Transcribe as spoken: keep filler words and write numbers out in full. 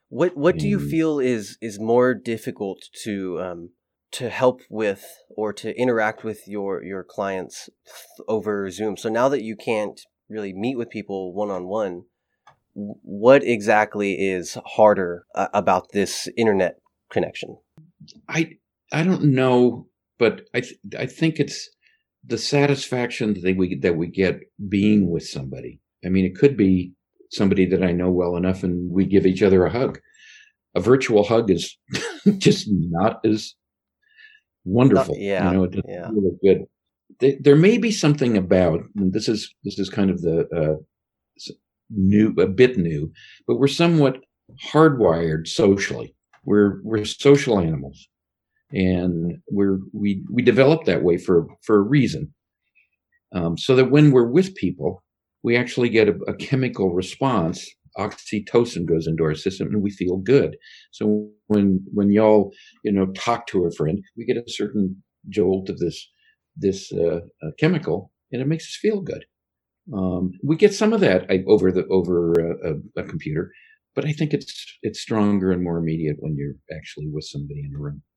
What what do you And feel is is more difficult to um to help with or to interact with your your clients over Zoom? So now that you can't really meet with people one on one, what exactly is harder uh, about this internet connection? I I don't know, but I th- I think it's the satisfaction that we that we get being with somebody. I mean, it could be somebody that I know well enough, and we give each other a hug. A virtual hug is just not as Not wonderful. You yeah, know, it doesn't yeah. feel as good. There, there may be something about and this is this is kind of the uh, s- new, a bit new, but we're somewhat hardwired socially. We're we're social animals, and we're we we develop that way for for a reason. Um, so that when we're with people, we actually get a, a chemical response. Oxytocin goes into our system, and we feel good. So when when y'all you know talk to a friend, we get a certain jolt of this this uh, uh, chemical, and it makes us feel good. Um, we get some of that I, over the over a, a, a computer, but I think it's it's stronger and more immediate when you're actually with somebody in a room.